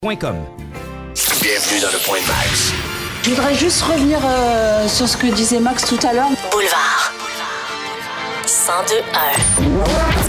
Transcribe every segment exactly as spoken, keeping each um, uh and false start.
point com. Bienvenue dans le Point Max. Je voudrais juste revenir euh, sur ce que disait Max tout à l'heure. Boulevard. cent deux un.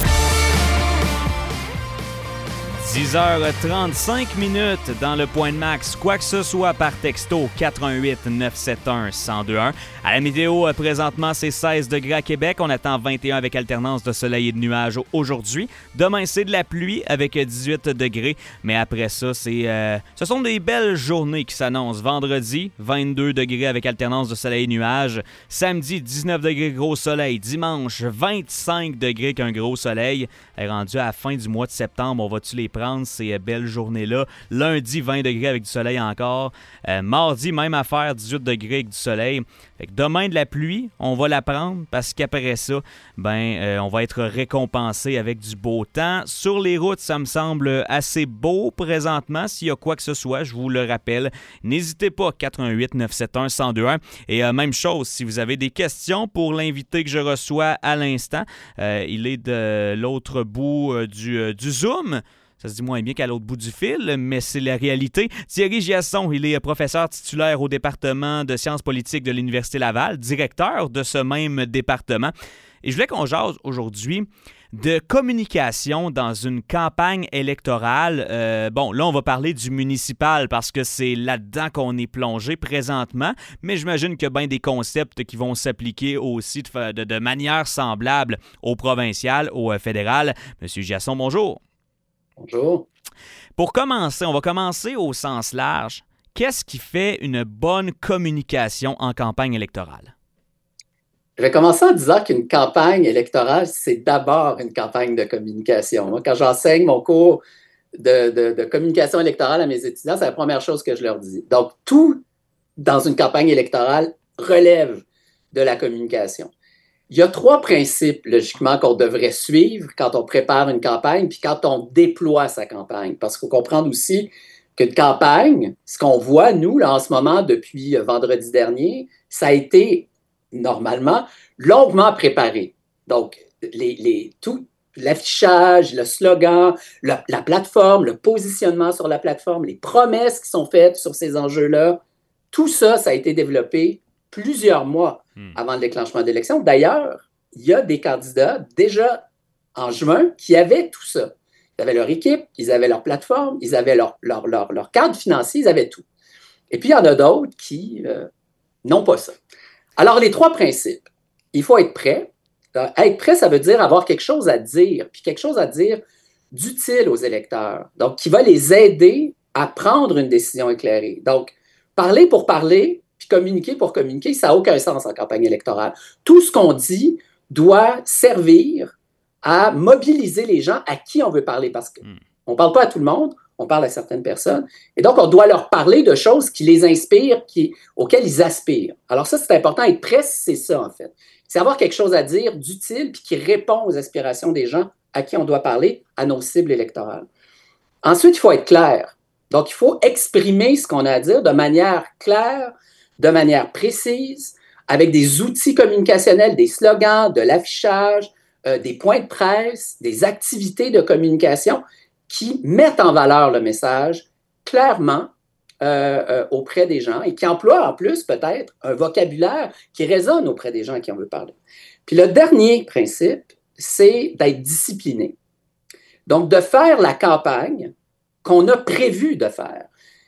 dix heures trente-cinq minutes dans le Point de Max. Quoi que ce soit par texto quatre un huit neuf sept un un zéro deux un. À la météo, présentement, c'est seize degrés à Québec. On attend vingt et un avec alternance de soleil et de nuages aujourd'hui. Demain, c'est de la pluie avec dix-huit degrés. Mais après ça, c'est, euh, ce sont des belles journées qui s'annoncent. Vendredi, vingt-deux degrés avec alternance de soleil et nuages. Samedi, dix-neuf degrés gros soleil. Dimanche, vingt-cinq degrés qu'un gros soleil. Est rendu à la fin du mois de septembre. On va-tu les prendre ces belles journées-là? Lundi, vingt degrés avec du soleil encore. Euh, mardi, même affaire, dix-huit degrés avec du soleil. Fait que demain, de la pluie, on va la prendre parce qu'après ça, ben, euh, on va être récompensé avec du beau temps. Sur les routes, ça me semble assez beau présentement. S'il y a quoi que ce soit, je vous le rappelle, n'hésitez pas, quatre un huit neuf sept un un zéro deux un. Et euh, même chose, si vous avez des questions pour l'invité que je reçois à l'instant, euh, il est de l'autre bout euh, du, euh, du Zoom. Ça se dit moins bien qu'à l'autre bout du fil, mais c'est la réalité. Thierry Giasson, il est professeur titulaire au département de sciences politiques de l'Université Laval, directeur de ce même département. Et je voulais qu'on jase aujourd'hui de communication dans une campagne électorale. Euh, bon, là, on va parler du municipal parce que c'est là-dedans qu'on est plongé présentement, mais j'imagine qu'il y a bien des concepts qui vont s'appliquer aussi de, de, de manière semblable au provincial, au fédéral. Monsieur Giasson, bonjour. Bonjour. Pour commencer, on va commencer au sens large. Qu'est-ce qui fait une bonne communication en campagne électorale? Je vais commencer en disant qu'une campagne électorale, c'est d'abord une campagne de communication. Moi, quand j'enseigne mon cours de, de, de communication électorale à mes étudiants, c'est la première chose que je leur dis. Donc, tout dans une campagne électorale relève de la communication. Il y a trois principes, logiquement, qu'on devrait suivre quand on prépare une campagne puis quand on déploie sa campagne. Parce qu'il faut comprendre aussi qu'une campagne, ce qu'on voit, nous, là, en ce moment, depuis vendredi dernier, ça a été, normalement, longuement préparé. Donc, les, les, tout l'affichage, le slogan, le, la plateforme, le positionnement sur la plateforme, les promesses qui sont faites sur ces enjeux-là, tout ça, ça a été développé plusieurs mois hmm. avant le déclenchement de l'élection. D'ailleurs, il y a des candidats déjà en juin qui avaient tout ça. Ils avaient leur équipe, ils avaient leur plateforme, ils avaient leur, leur, leur, leur cadre financier, ils avaient tout. Et puis, il y en a d'autres qui euh, n'ont pas ça. Alors, les trois principes. Il faut être prêt. Euh, être prêt, ça veut dire avoir quelque chose à dire, puis quelque chose à dire d'utile aux électeurs. Donc, qui va les aider à prendre une décision éclairée. Donc, parler pour parler, puis communiquer pour communiquer, ça n'a aucun sens en campagne électorale. Tout ce qu'on dit doit servir à mobiliser les gens à qui on veut parler, parce qu'on ne parle pas à tout le monde, on parle à certaines personnes, et donc on doit leur parler de choses qui les inspirent, qui, auxquelles ils aspirent. Alors ça, c'est important, être prêt, c'est ça en fait. C'est avoir quelque chose à dire d'utile, puis qui répond aux aspirations des gens à qui on doit parler, à nos cibles électorales. Ensuite, il faut être clair. Donc, il faut exprimer ce qu'on a à dire de manière claire, de manière précise, avec des outils communicationnels, des slogans, de l'affichage, euh, des points de presse, des activités de communication qui mettent en valeur le message clairement euh, euh, auprès des gens et qui emploient en plus peut-être un vocabulaire qui résonne auprès des gens à qui on veut parler. Puis le dernier principe, c'est d'être discipliné. Donc, de faire la campagne qu'on a prévu de faire.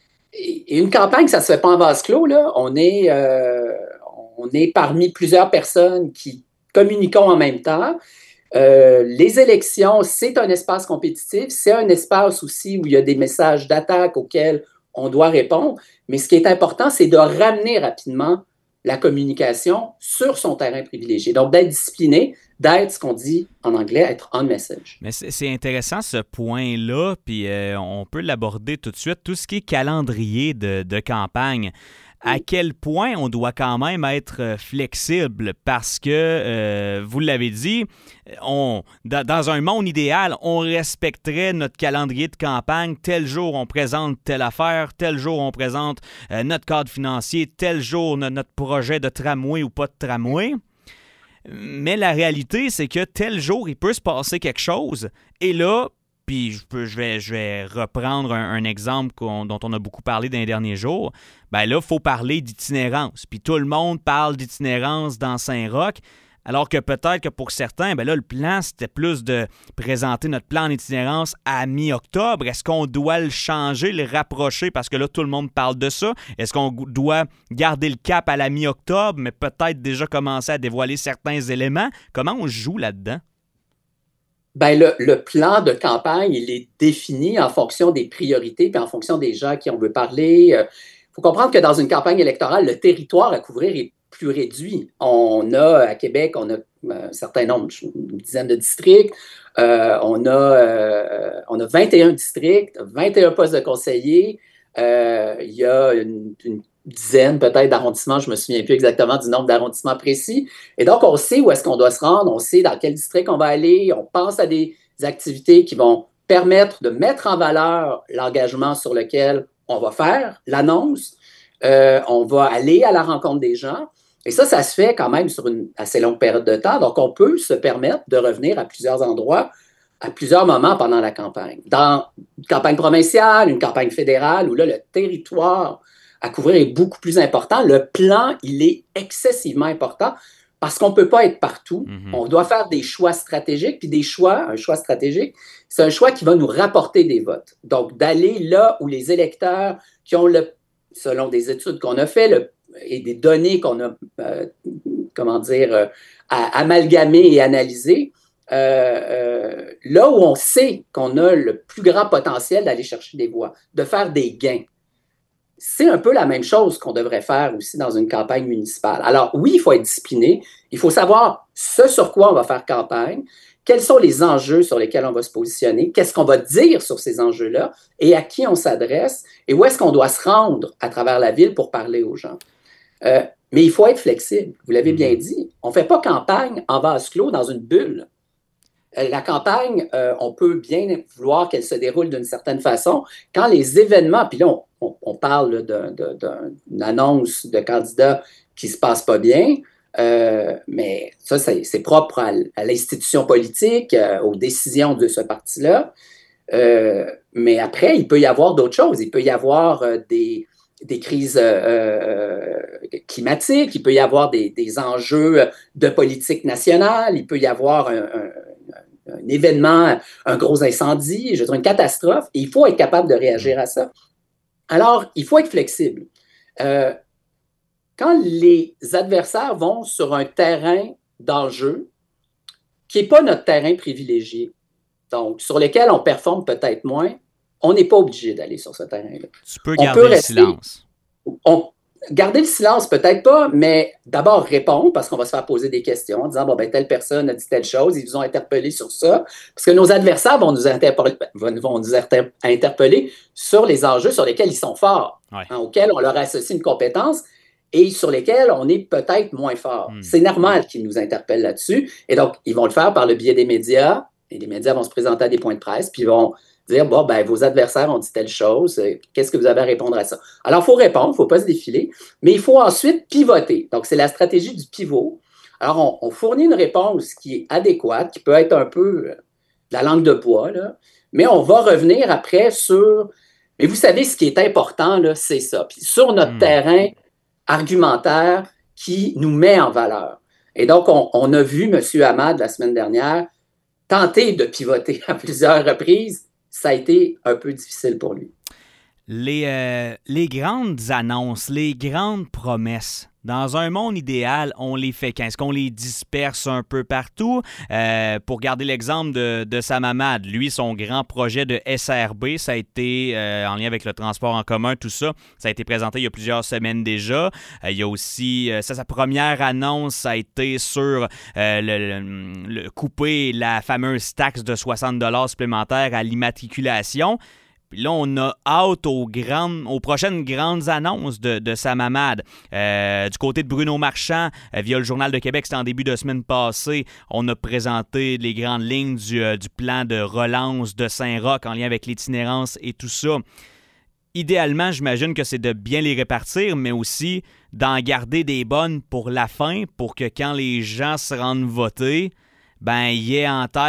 Et une campagne, ça ne se fait pas en vase clos, là. On est, euh, on est parmi plusieurs personnes qui communiquons en même temps. Euh, les élections, c'est un espace compétitif, c'est un espace aussi où il y a des messages d'attaque auxquels on doit répondre, mais ce qui est important, c'est de ramener rapidement la communication sur son terrain privilégié. Donc, d'être discipliné, d'être ce qu'on dit en anglais, être on message. Mais c'est, c'est intéressant ce point-là, puis euh, on peut l'aborder tout de suite. Tout ce qui est calendrier de, de campagne, à quel point on doit quand même être flexible parce que, euh, vous l'avez dit, on, dans, dans un monde idéal, on respecterait notre calendrier de campagne. Tel jour, on présente telle affaire. Tel jour, on présente euh, notre cadre financier. Tel jour, no, notre projet de tramway ou pas de tramway. Mais la réalité, c'est que tel jour, il peut se passer quelque chose. Et là, puis je, peux, je, vais, je vais reprendre un, un exemple qu'on, dont on a beaucoup parlé dans les derniers jours, ben là, il faut parler d'itinérance. Puis tout le monde parle d'itinérance dans Saint-Roch, alors que peut-être que pour certains, ben là, le plan, c'était plus de présenter notre plan en itinérance à mi-octobre. Est-ce qu'on doit le changer, le rapprocher, parce que là, tout le monde parle de ça? Est-ce qu'on doit garder le cap à la mi-octobre, mais peut-être déjà commencer à dévoiler certains éléments? Comment on joue là-dedans? Ben le, le plan de campagne, il est défini en fonction des priorités puis en fonction des gens à qui on veut parler. Il faut comprendre que dans une campagne électorale, le territoire à couvrir est plus réduit. On a, à Québec, on a un certain nombre, une dizaine de districts. Euh, on, a, euh, on a vingt et un districts, vingt et un postes de conseillers. Euh, il y a une, une dizaine peut-être d'arrondissements, je ne me souviens plus exactement du nombre d'arrondissements précis. Et donc, on sait où est-ce qu'on doit se rendre, on sait dans quel district on va aller, on pense à des activités qui vont permettre de mettre en valeur l'engagement sur lequel on va faire l'annonce. Euh, on va aller à la rencontre des gens. Et ça, ça se fait quand même sur une assez longue période de temps. Donc, on peut se permettre de revenir à plusieurs endroits, à plusieurs moments pendant la campagne. Dans une campagne provinciale, une campagne fédérale, où là, le territoire à couvrir est beaucoup plus important. Le plan, il est excessivement important parce qu'on ne peut pas être partout. Mm-hmm. On doit faire des choix stratégiques. Puis des choix, un choix stratégique, c'est un choix qui va nous rapporter des votes. Donc, d'aller là où les électeurs qui ont, le, selon des études qu'on a faites, le et des données qu'on a, euh, comment dire, euh, amalgamées et analysées, euh, euh, là où on sait qu'on a le plus grand potentiel d'aller chercher des voix, de faire des gains. C'est un peu la même chose qu'on devrait faire aussi dans une campagne municipale. Alors oui, il faut être discipliné, il faut savoir ce sur quoi on va faire campagne, quels sont les enjeux sur lesquels on va se positionner, qu'est-ce qu'on va dire sur ces enjeux-là et à qui on s'adresse et où est-ce qu'on doit se rendre à travers la ville pour parler aux gens. Euh, mais il faut être flexible, vous l'avez bien dit. On ne fait pas campagne en vase clos dans une bulle. Euh, la campagne, euh, on peut bien vouloir qu'elle se déroule d'une certaine façon. Quand les événements, puis là, on, on, on parle de, de, de, d'une annonce de candidat qui ne se passe pas bien, euh, mais ça, c'est, c'est propre à, à l'institution politique, euh, aux décisions de ce parti-là. Euh, mais après, il peut y avoir d'autres choses. Il peut y avoir euh, des... des crises euh, climatiques, il peut y avoir des, des enjeux de politique nationale, il peut y avoir un, un, un événement, un gros incendie, je veux dire une catastrophe, et il faut être capable de réagir à ça. Alors, il faut être flexible. Euh, quand les adversaires vont sur un terrain d'enjeu qui n'est pas notre terrain privilégié, donc sur lequel on performe peut-être moins, on n'est pas obligé d'aller sur ce terrain-là. Tu peux garder peut rester, le silence. On, garder le silence, peut-être pas, mais d'abord répondre, parce qu'on va se faire poser des questions en disant, bon, ben, telle personne a dit telle chose, ils vous ont interpellé sur ça, parce que nos adversaires vont nous interpeller, vont nous interpeller sur les enjeux sur lesquels ils sont forts, ouais. hein, auxquels on leur associe une compétence et sur lesquels on est peut-être moins fort. Hmm. C'est normal qu'ils nous interpellent là-dessus, et donc, ils vont le faire par le biais des médias, et les médias vont se présenter à des points de presse, puis ils vont dire, bon, ben, vos adversaires ont dit telle chose, qu'est-ce que vous avez à répondre à ça? Alors, il faut répondre, il ne faut pas se défiler, mais il faut ensuite pivoter. Donc, c'est la stratégie du pivot. Alors, on, on fournit une réponse qui est adéquate, qui peut être un peu euh, la langue de bois, là, mais on va revenir après sur... Mais vous savez, ce qui est important, là, c'est ça. Puis sur notre mmh. terrain argumentaire qui nous met en valeur. Et donc, on, on a vu M. Hamad, la semaine dernière, tenter de pivoter à plusieurs reprises. Ça a été un peu difficile pour lui. Les, euh, les grandes annonces, les grandes promesses, dans un monde idéal, on les fait quand? Est-ce qu'on les disperse un peu partout? Euh, pour garder l'exemple de, de Sam Hamad, lui, son grand projet de S R B, ça a été, euh, en lien avec le transport en commun, tout ça, ça a été présenté il y a plusieurs semaines déjà. Euh, il y a aussi, euh, ça, sa première annonce, ça a été sur euh, le, le, le couper la fameuse taxe de soixante dollars supplémentaires à l'immatriculation. Puis là, on a hâte aux, grandes, aux prochaines grandes annonces de, de Sam Hamad. Euh, du côté de Bruno Marchand, euh, via le Journal de Québec, c'était en début de semaine passée, on a présenté les grandes lignes du, euh, du plan de relance de Saint-Roch en lien avec l'itinérance et tout ça. Idéalement, j'imagine que c'est de bien les répartir, mais aussi d'en garder des bonnes pour la fin, pour que quand les gens se rendent voter, ben, il y ait en tête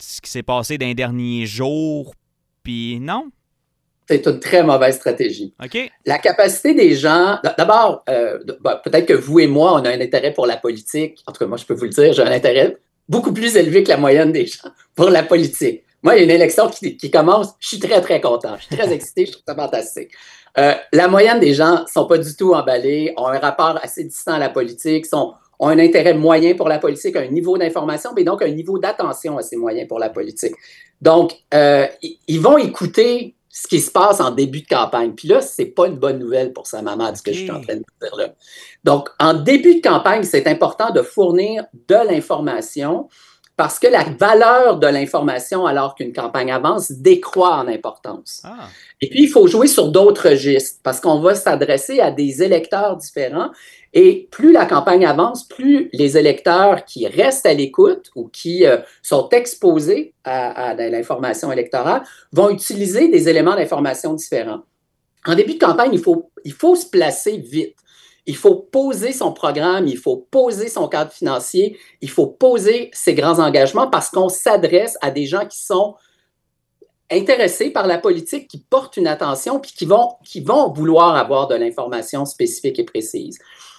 ce qui s'est passé dans les derniers jours, puis non? C'est une très mauvaise stratégie. OK. La capacité des gens... D'abord, euh, ben, peut-être que vous et moi, on a un intérêt pour la politique. En tout cas, moi, je peux vous le dire, j'ai un intérêt beaucoup plus élevé que la moyenne des gens pour la politique. Moi, il y a une élection qui, qui commence, je suis très, très content. Je suis très excité, je trouve ça fantastique. Euh, la moyenne des gens ne sont pas du tout emballés, ont un rapport assez distant à la politique, sont, ont un intérêt moyen pour la politique, un niveau d'information, mais donc un niveau d'attention assez moyen pour la politique. Donc, euh, ils vont écouter ce qui se passe en début de campagne. Puis là, ce n'est pas une bonne nouvelle pour sa maman, okay. Ce que je suis en train de dire là. Donc, en début de campagne, c'est important de fournir de l'information parce que la valeur de l'information, alors qu'une campagne avance, décroît en importance. Ah. Et puis, il faut jouer sur d'autres registres parce qu'on va s'adresser à des électeurs différents. Et plus la campagne avance, plus les électeurs qui restent à l'écoute ou qui euh, sont exposés à, à l'information électorale vont utiliser des éléments d'information différents. En début de campagne, il faut, il faut se placer vite. Il faut poser son programme, il faut poser son cadre financier, il faut poser ses grands engagements parce qu'on s'adresse à des gens qui sont intéressés par la politique, qui portent une attention puis qui vont, qui vont vouloir avoir de l'information spécifique et précise.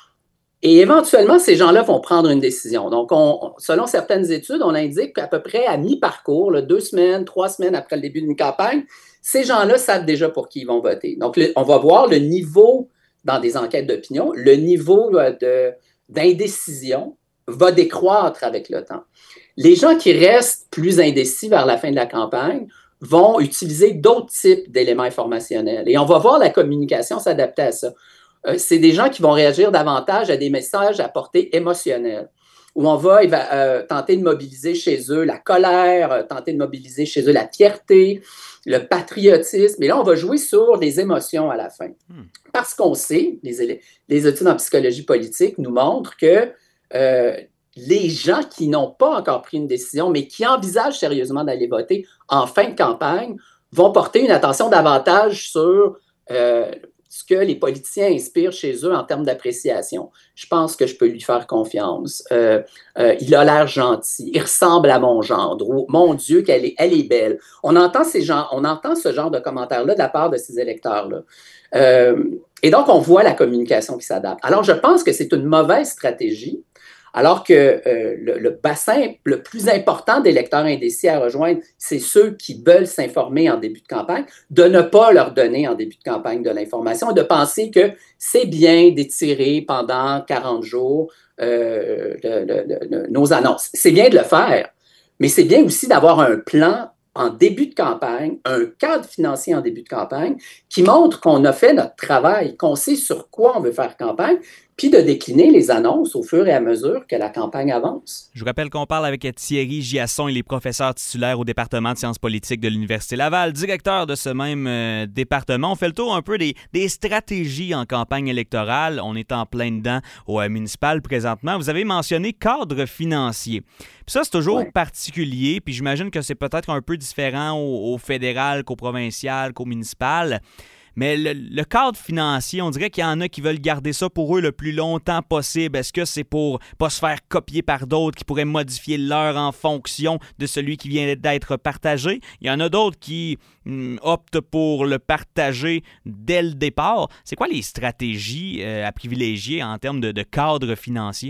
Et éventuellement, ces gens-là vont prendre une décision. Donc, on, selon certaines études, on indique qu'à peu près à mi-parcours, là, deux semaines, trois semaines après le début d'une campagne, ces gens-là savent déjà pour qui ils vont voter. Donc, le, on va voir le niveau, dans des enquêtes d'opinion, le niveau de, d'indécision va décroître avec le temps. Les gens qui restent plus indécis vers la fin de la campagne vont utiliser d'autres types d'éléments informationnels. Et on va voir la communication s'adapter à ça. C'est des gens qui vont réagir davantage à des messages à portée émotionnelle, où on va euh, tenter de mobiliser chez eux la colère, euh, tenter de mobiliser chez eux la fierté, le patriotisme. Et là, on va jouer sur les émotions à la fin. Hmm. Parce qu'on sait, les, les études en psychologie politique nous montrent que euh, les gens qui n'ont pas encore pris une décision, mais qui envisagent sérieusement d'aller voter en fin de campagne, vont porter une attention davantage sur... Euh, ce que les politiciens inspirent chez eux en termes d'appréciation. Je pense que je peux lui faire confiance. Euh, euh, il a l'air gentil. Il ressemble à mon gendre. Ou, mon Dieu, qu'elle est, elle est belle. On entend, ces gens, on entend ce genre de commentaires-là de la part de ces électeurs-là. Euh, et donc, on voit la communication qui s'adapte. Alors, je pense que c'est une mauvaise stratégie, alors que euh, le, le bassin le plus important d'électeurs indécis à rejoindre, c'est ceux qui veulent s'informer en début de campagne, de ne pas leur donner en début de campagne de l'information et de penser que c'est bien d'étirer pendant quarante jours euh, le, le, le, nos annonces. C'est bien de le faire, mais c'est bien aussi d'avoir un plan en début de campagne, un cadre financier en début de campagne qui montre qu'on a fait notre travail, qu'on sait sur quoi on veut faire campagne, puis de décliner les annonces au fur et à mesure que la campagne avance. Je vous rappelle qu'on parle avec Thierry Giasson, il est professeur titulaire au département de sciences politiques de l'Université Laval, directeur de ce même euh, département. On fait le tour un peu des, des stratégies en campagne électorale. On est en plein dedans au euh, municipal présentement. Vous avez mentionné cadre financier. Puis ça, c'est toujours ouais. particulier, puis j'imagine que c'est peut-être un peu différent au, au fédéral qu'au provincial, qu'au municipal. Mais le, le cadre financier, on dirait qu'il y en a qui veulent garder ça pour eux le plus longtemps possible. Est-ce que c'est pour pas se faire copier par d'autres qui pourraient modifier leur en fonction de celui qui vient d'être partagé? Il y en a d'autres qui hum, optent pour le partager dès le départ. C'est quoi les stratégies euh, à privilégier en termes de, de cadre financier?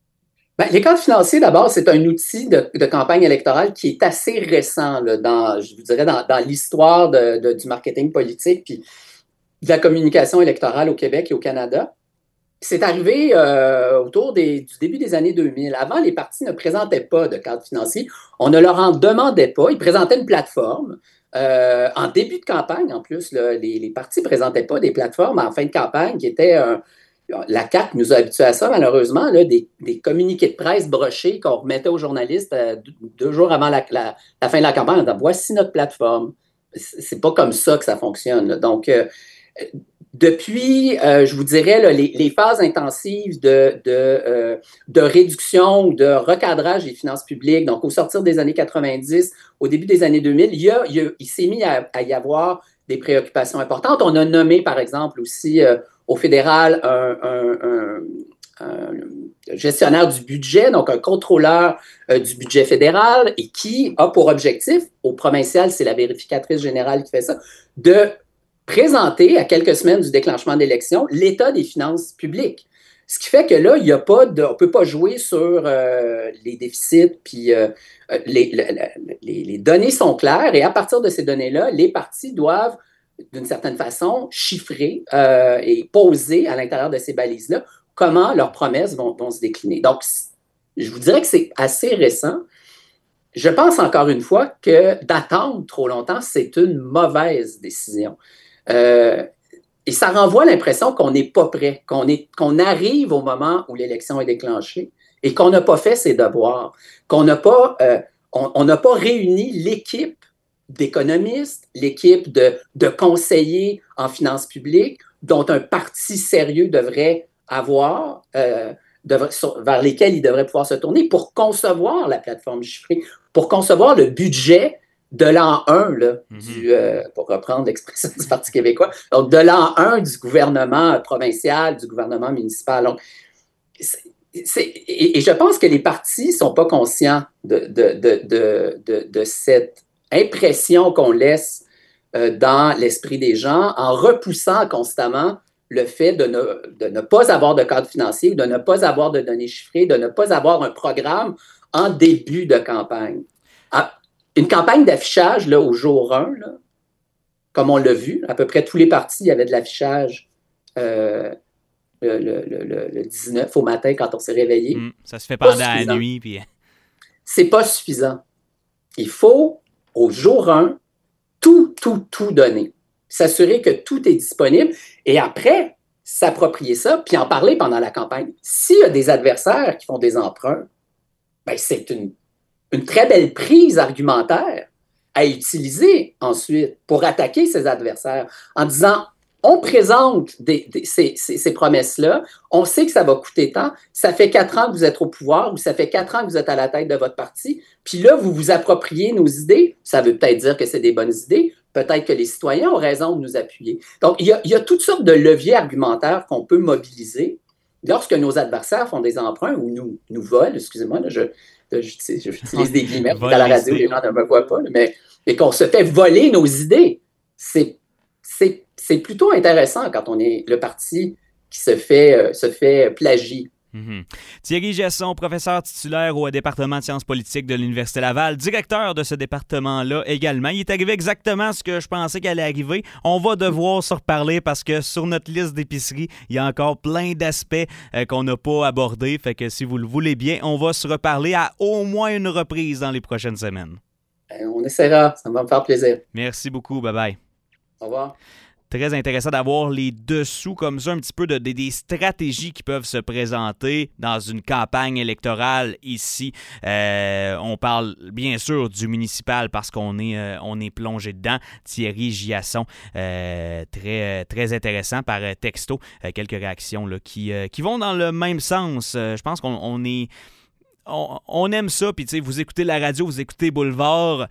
Bien, les cadres financiers, d'abord, c'est un outil de, de campagne électorale qui est assez récent, là, dans, je vous dirais, dans, dans l'histoire de, de, du marketing politique puis de la communication électorale au Québec et au Canada. C'est arrivé euh, autour des, du début des années deux mille. Avant, les partis ne présentaient pas de cadre financier. On ne leur en demandait pas. Ils présentaient une plateforme. Euh, en début de campagne, en plus, là, les, les partis ne présentaient pas des plateformes en fin de campagne qui étaient... Euh, la C A Q nous a habitués à ça, malheureusement, là, des, des communiqués de presse brochés qu'on remettait aux journalistes euh, deux, deux jours avant la, la, la fin de la campagne en disant « Voici notre plateforme ». C'est pas comme ça que ça fonctionne. Là. Donc, euh, depuis, euh, je vous dirais, là, les, les phases intensives de, de, euh, de réduction ou de recadrage des finances publiques, donc au sortir des années quatre-vingt-dix, au début des années deux mille, il, y a, il, y a, il s'est mis à, à y avoir des préoccupations importantes. On a nommé, par exemple, aussi euh, au fédéral un, un, un, un, gestionnaire du budget, donc un contrôleur euh, du budget fédéral, et qui a pour objectif, au provincial, c'est la vérificatrice générale qui fait ça, de présenter à quelques semaines du déclenchement d'élections l'état des finances publiques. Ce qui fait que là, il y a pas de, on ne peut pas jouer sur euh, les déficits, puis euh, les, les, les données sont claires, et à partir de ces données-là, les partis doivent, d'une certaine façon, chiffrer euh, et poser à l'intérieur de ces balises-là comment leurs promesses vont, vont se décliner. Donc, je vous dirais que c'est assez récent. Je pense encore une fois que d'attendre trop longtemps, c'est une mauvaise décision. Euh, Et ça renvoie l'impression qu'on n'est pas prêt, qu'on est, qu'on arrive au moment où l'élection est déclenchée et qu'on n'a pas fait ses devoirs, qu'on n'a pas, euh, on, on n'a pas réuni l'équipe d'économistes, l'équipe de, de conseillers en finances publiques dont un parti sérieux devrait avoir, euh, devrait, sur, vers lesquels il devrait pouvoir se tourner pour concevoir la plateforme chiffrée, pour concevoir le budget de l'an un, là, mm-hmm. du, euh, pour reprendre l'expression du Parti québécois, donc de l'an un du gouvernement provincial, du gouvernement municipal. Donc, c'est, c'est, et, et je pense que les partis ne sont pas conscients de, de, de, de, de, de cette impression qu'on laisse euh, dans l'esprit des gens en repoussant constamment le fait de ne, de ne pas avoir de cadre financier, de ne pas avoir de données chiffrées, de ne pas avoir un programme en début de campagne. Ah, Une campagne d'affichage là, au jour un, là, comme on l'a vu, à peu près tous les partis, il y avait de l'affichage euh, le, le, le, le dix-neuf au matin quand on s'est réveillé. Mmh, ça se fait pendant la nuit. Puis... C'est pas suffisant. Il faut, au jour un, tout, tout, tout donner. S'assurer que tout est disponible et après, s'approprier ça puis en parler pendant la campagne. S'il y a des adversaires qui font des emprunts, ben c'est une une très belle prise argumentaire à utiliser ensuite pour attaquer ses adversaires en disant on présente des, des, ces, ces, ces promesses-là, on sait que ça va coûter tant, ça fait quatre ans que vous êtes au pouvoir ou ça fait quatre ans que vous êtes à la tête de votre parti, puis là, vous vous appropriez nos idées, ça veut peut-être dire que c'est des bonnes idées, peut-être que les citoyens ont raison de nous appuyer. Donc, il y a, il y a toutes sortes de leviers argumentaires qu'on peut mobiliser lorsque nos adversaires font des emprunts ou nous, nous volent, excusez-moi, là, je... J'utilise des guillemets à la radio, les gens ne me voient pas, mais, mais qu'on se fait voler nos idées. C'est, c'est, c'est plutôt intéressant quand on est le parti qui se fait, euh, se fait plagier. Mm-hmm. Thierry Giasson, professeur titulaire au département de sciences politiques de l'Université Laval, directeur de ce département-là également. Il est arrivé exactement ce que je pensais qu'il allait arriver. On va devoir se reparler parce que sur notre liste d'épicerie, il y a encore plein d'aspects euh, qu'on n'a pas abordés. Fait que si vous le voulez bien, on va se reparler à au moins une reprise dans les prochaines semaines. On essaiera, ça va me faire plaisir. Merci beaucoup, bye-bye. Au revoir. Très intéressant d'avoir les dessous comme ça, un petit peu de, de, des stratégies qui peuvent se présenter dans une campagne électorale ici. Euh, on parle bien sûr du municipal parce qu'on est, euh, on est plongé dedans. Thierry Giasson, euh, très, très intéressant par texto. Euh, quelques réactions là, qui, euh, qui vont dans le même sens. Euh, je pense qu'on on est... On, on aime ça, puis tu sais, vous écoutez la radio, vous écoutez Boulevard...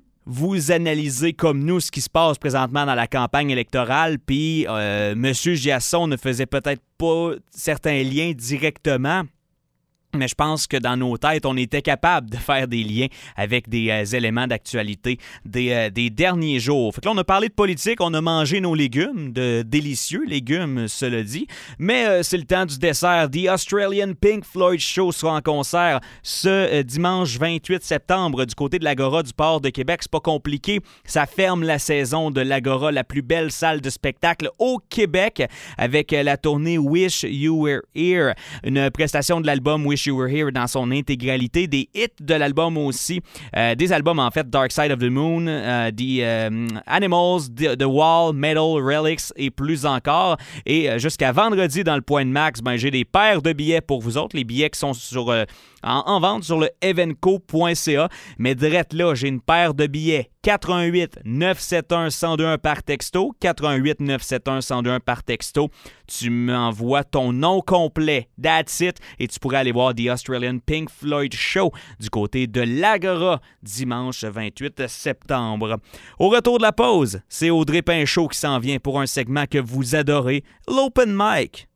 Vous analysez comme nous ce qui se passe présentement dans la campagne électorale, puis euh, M. Giasson ne faisait peut-être pas certains liens directement, mais je pense que dans nos têtes, on était capable de faire des liens avec des euh, éléments d'actualité des, euh, des derniers jours. Fait que là, on a parlé de politique, on a mangé nos légumes, de délicieux légumes, cela dit, mais euh, c'est le temps du dessert. The Australian Pink Floyd Show sera en concert ce euh, dimanche vingt-huit septembre du côté de l'Agora du Port de Québec. C'est pas compliqué, ça ferme la saison de l'Agora, la plus belle salle de spectacle au Québec, avec euh, la tournée Wish You Were Here, une prestation de l'album Wish You Were Here dans son intégralité, des hits de l'album aussi, euh, des albums en fait Dark Side of the Moon, euh, The euh, Animals, The, The Wall, Metal, Relics et plus encore. Et euh, jusqu'à vendredi dans le Point de Max, ben, j'ai des paires de billets pour vous autres, les billets qui sont sur, euh, en, en vente sur le evenco point c a. Mais direct là, j'ai une paire de billets. quatre un huit neuf sept un un zéro deux un par texto, quatre un huit neuf sept un un zéro deux un par texto. Tu m'envoies ton nom complet, that's it, et tu pourrais aller voir The Australian Pink Floyd Show du côté de l'Agora dimanche vingt-huit septembre. Au retour de la pause, c'est Audrey Pinchot qui s'en vient pour un segment que vous adorez, l'Open Mic.